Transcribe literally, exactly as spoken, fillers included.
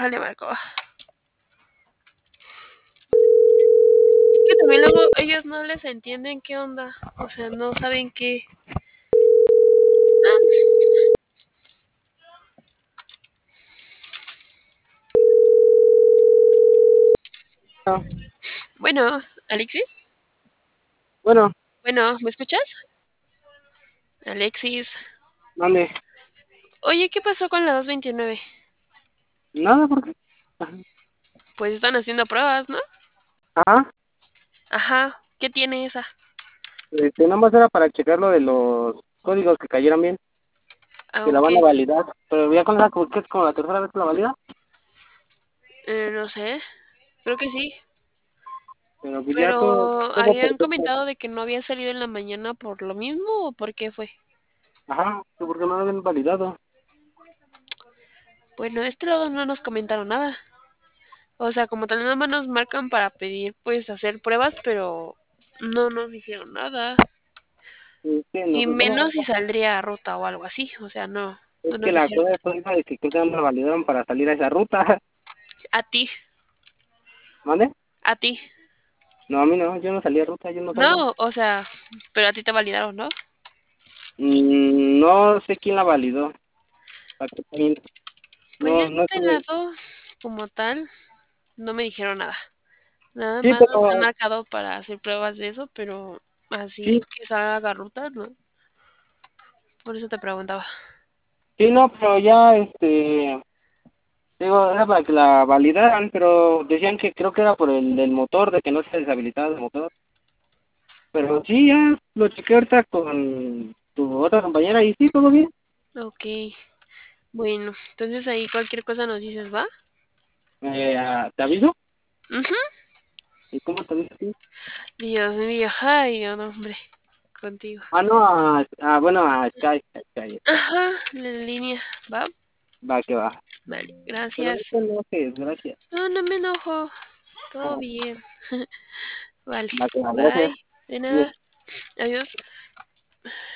Déjale marco. Es que también luego ellos no les entienden qué onda. O sea, no saben qué. Ah, Ah, bueno, Alexis. bueno, Bueno, ¿me escuchas? Alexis. mande. Oye, ¿qué pasó con la dos veintinueve? Nada, porque. Ajá. Pues están haciendo pruebas, ¿no? Ajá, Ajá. ¿Qué tiene esa? este, nada más era para checar lo de los códigos que cayeran bien, Ah, que la ok. van a validar. Pero ya con esa, que es como la tercera vez que la valida, Eh, no sé. Creo que sí. pero pues ya todo, Pero todo habían perfecto. comentado de que no había salido en la mañana por lo mismo o por qué fue. Ajá, que porque no lo habían validado. Bueno, de este lado no nos comentaron nada. O sea, como tal, nada más nos marcan para pedir, pues, hacer pruebas, pero no nos dijeron nada. Es que Y nosotros, bueno, menos si saldría a ruta o algo así. O sea, no, es no que nos la dijeron cosa es esa de que creo que no me la validaron para salir a esa ruta. a ti, ¿Mande? a ti. No, a mí no, yo no salí a ruta, yo no salgo. No, o sea, pero a ti te validaron, ¿no? Mm, no sé quién la validó. ¿Para qué te miento? Pues No, en no este estuve. lado, como tal, no me dijeron nada. Nada Sí, más nos han pero marcado para hacer pruebas de eso, pero así sí, que salga ruta, ¿no? Por eso te preguntaba. sí, no, pero ya, este. Digo, era para que la validaran, pero decían que creo que era por el del motor, de que no se deshabilitaba el motor. Pero sí, ya lo chequé ahorita con tu otra compañera y sí, todo bien. Ok, bueno, entonces ahí cualquier cosa nos dices, ¿va? Eh, ah, ¿te aviso? Ujú. ¿Y cómo te aviso a ti? Dios mío, ay, Dios, no, hombre, contigo. Ah, no, ah, ah, bueno, a Sky, a Sky, Sky. Ajá, la línea, ¿va? Va, que va. Vale, Pero no gracias. te enojes, gracias. No, no me enojo, todo Ah, bien. Vale, va, que va, gracias. bye. De Sí. nada, adiós.